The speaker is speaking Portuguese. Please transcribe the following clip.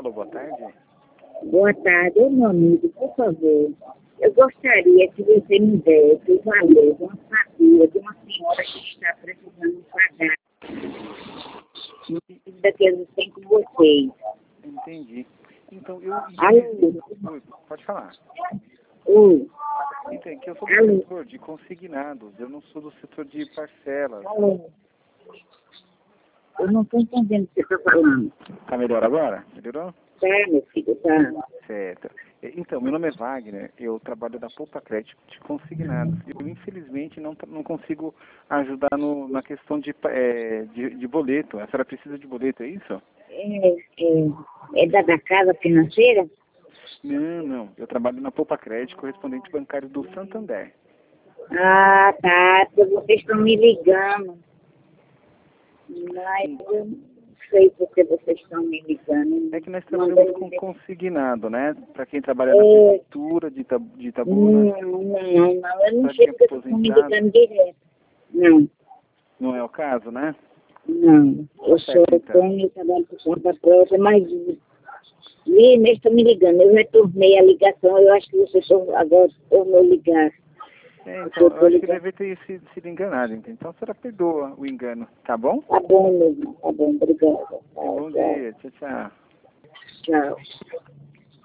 Alô, boa tarde. Boa tarde, meu amigo, por favor. Eu gostaria que você me desse o valor de uma fatura de uma senhora que está precisando pagar uma dívida que eles têm com vocês. Entendi. Então, Alô? Oi, pode falar. Oi. Então, que eu sou do setor de consignados, eu não sou do setor de parcelas. Alô? Eu não estou entendendo o que você está falando. Tá melhor agora? Melhorou? Tá, meu filho, tá. Certo. Então, meu nome é Wagner, eu trabalho da Poupa Crédito de consignados. Eu, infelizmente, não consigo ajudar na questão de boleto. A senhora precisa de boleto, é isso? É da casa financeira? Não. Eu trabalho na Poupa Crédito, correspondente bancário do Santander. Ah, tá. Porque vocês estão me ligando. Mas eu não sei porque vocês estão me ligando. É que nós trabalhamos com consignado, né? Para quem trabalha na prefeitura de Itabuna. Não. Eu não Pra sei quem é porque vocês estão me ligando direto. Não. Não é o caso, né? Não. Eu sou Tônia, trabalho por conta própria, mas eles estão me ligando. Eu retornei a ligação, eu acho que vocês agora tornou ligar. Então, eu acho que deve ter sido enganado. Então, a senhora perdoa o engano, tá bom? Tá bom mesmo, tá bom, obrigada. Bom dia, tchau. Tchau.